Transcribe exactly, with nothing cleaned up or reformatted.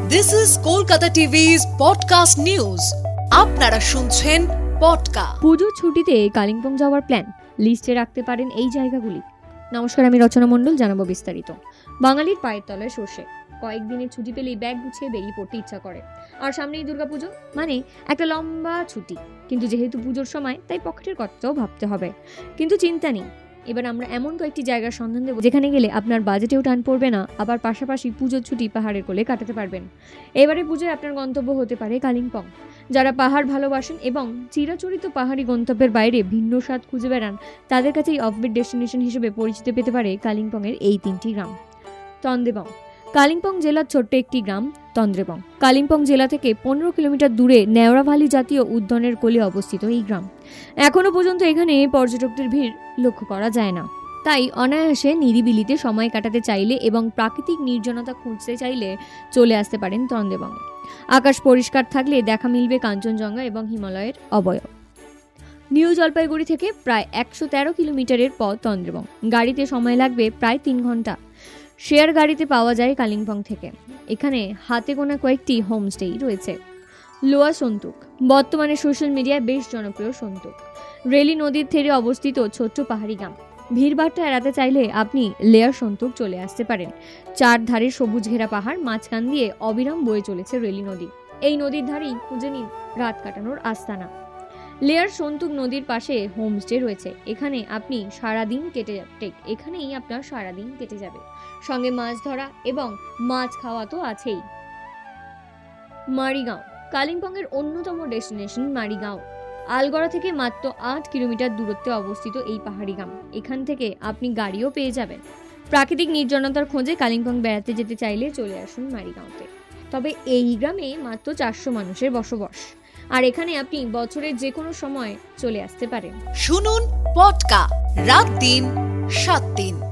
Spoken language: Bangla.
This is Kolkata TV's podcast news. আপনারা শুনছেন পডকাস্ট। পুজোর ছুটিতে কালিম্পং যাওয়ার প্ল্যান, লিস্টে রাখতে পারেন এই জায়গাগুলি। নমস্কার, আমি রচনা মণ্ডল, জানাবো বিস্তারিত। বাঙালির পায়ের তলায় সর্ষে, কয়েকদিনের ছুটি পেলেই ব্যাগ গুছিয়ে বেরিয়ে পড়তে ইচ্ছা করে। আর সামনেই দুর্গাপুজো, মানে একটা লম্বা ছুটি। কিন্তু যেহেতু পুজোর সময়, তাই পকেটের কথাটাও ভাবতে হবে। কিন্তু চিন্তা নেই, এবার আমরা এমন কয়েকটি জায়গার সন্ধান দেবো যেখানে গেলে আপনার বাজেটেও টান পড়বে না, আবার পাশাপাশি পুজোর ছুটি পাহাড়ের কোলে কাটাতে পারবেন। এবারে পুজোয় আপনার গন্তব্য হতে পারে কালিম্পং। যারা পাহাড় ভালোবাসেন এবং চিরাচরিত পাহাড়ি গন্তব্যের বাইরে ভিন্ন স্বাদ খুঁজে বেড়ান, তাদের কাছে এই অফবিট ডেস্টিনেশন হিসেবে পরিচিত পেতে পারে কালিম্পংয়ের এই তিনটি গ্রাম। তন্দ্রেবং, কালিম্পং জেলার ছোট্ট একটি গ্রাম তন্দ্রেবং। কালিম্পং জেলা থেকে পনেরো কিলোমিটার দূরে নেওড়াভালি জাতীয় উদ্যানের কোলে অবস্থিত এই গ্রাম। এখনো পর্যন্ত এখানে পর্যটকদের ভিড় লক্ষ্য করা যায় না, তাই অনায়াসে নিরিবিলিতে সময় কাটাতে চাইলে এবং প্রাকৃতিক নির্জনতা খুঁজতে চাইলে চলে আসতে পারেন তন্দ্রেবংয়ে। আকাশ পরিষ্কার থাকলে দেখা মিলবে কাঞ্চনজঙ্ঘা এবং হিমালয়ের অবয়ব। নিউ জলপাইগুড়ি থেকে প্রায় একশো তেরো কিলোমিটারের পথ তন্দ্রেবং। গাড়িতে সময় লাগবে প্রায় তিন ঘন্টা। শেয়ার গাড়িতে পাওয়া যায় কালিম্পং থেকে। এখানে হাতে গোনা কয়েকটি হোমস্টেই রয়েছে। লোয়া সন্তুক, বর্তমানে সোশ্যাল মিডিয়ায় বেশ জনপ্রিয় সন্তুক। রেলি নদীর তীরে অবস্থিত ছোট্ট পাহাড়ি গ্রাম। ভিড়ভাড়টা এড়াতে চাইলে আপনি লেয়ার সন্তুক চলে আসতে পারেন। চার ধারে সবুজ ঘেরা পাহাড়, মাঝখান দিয়ে অবিরাম বয়ে চলেছে রেলি নদী। এই নদীর ধারেই খুঁজে নিন রাত কাটানোর আস্তানা। লেয়ার সন্তুক নদীর পাশে হোমস্টে রয়েছে। এখানে আপনি সারাদিন কেটে যাবে এখানেই আপনার সারাদিন কেটে যাবে সঙ্গে মাছ ধরা এবং মাছ খাওয়া তো আছেই। মারিগাঁও, কালিম্পংয়ের অন্যতম ডেস্টিনেশন মারিগাঁও। আলগড়া থেকে মাত্র আট কিলোমিটার দূরত্বে অবস্থিত এই পাহাড়ি গ্রাম। এখান থেকে আপনি গাড়িও পেয়ে যাবেন। প্রাকৃতিক নির্জনতার খোঁজে কালিম্পং বেড়াতে যেতে চাইলে চলে আসুন মারিগাঁওতে। তবে এই গ্রামে মাত্র চারশো মানুষের বসবাস, আর এখানে আপনি বছরের যে কোনো সময় চলে আসতে পারেন। শুনুন পডকাস্ট রাত দিন সাত দিন।